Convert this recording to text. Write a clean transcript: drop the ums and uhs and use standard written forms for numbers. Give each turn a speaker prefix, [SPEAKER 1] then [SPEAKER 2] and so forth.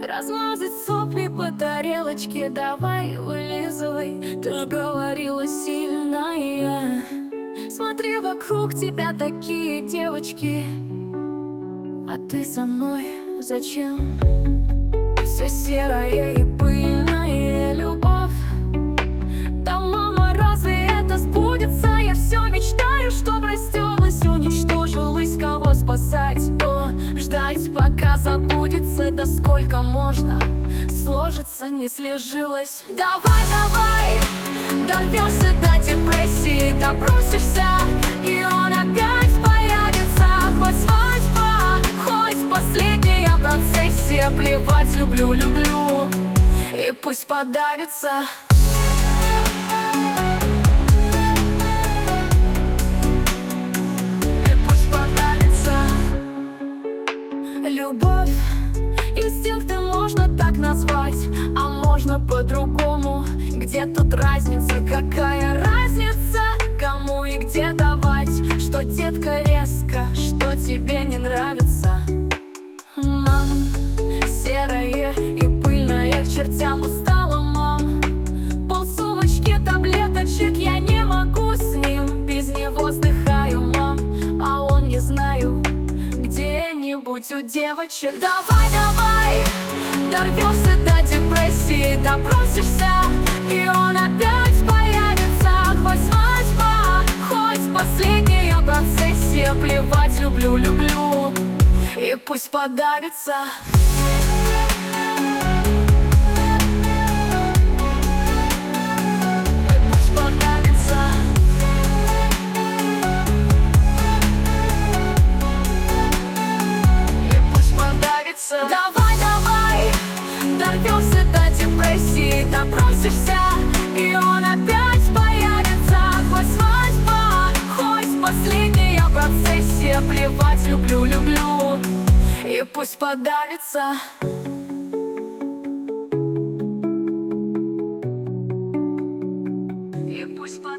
[SPEAKER 1] Размазать сопли по тарелочке, давай вылизывай. Ты говорила сильная. Смотри, вокруг тебя такие девочки, а ты со мной зачем? Все серое и пыльное, любовь. Да, мама, разве это сбудется? Я все мечтаю, чтоб растёрлась, уничтожилась, кого спасать? О, ждать, пока забудется, да сколько можно? Сложится, не слежилось. Давай, давай, дорвёшься до депрессии, допросишься, и он опять появится. Хоть свадьба, хоть последняя процессия, плевать, люблю, люблю, и пусть подавится. Любовь, инстинкты можно так назвать, а можно по-другому. Где тут разница, какая разница, кому и где давать? Что, детка, резко, что тебе не нравится? Мам, серое и пыльное, к чертям устала, мам. Полсумочки таблеточек, я не могу с ним, без него вздыхаю, мам. А он, не знаю, где-нибудь у девочек. Давай, давай, дорвёшься до депрессии, допросишься, и он опять появится. Хоть свадьба, хоть последняя процессия, плевать, люблю, люблю, и пусть подавится. Давай, давай, дорвёшься до депрессии, допросишься, и он опять появится. Хоть свадьба, хоть последняя процессия, плевать, люблю, люблю, и пусть подавится. И пусть подавится.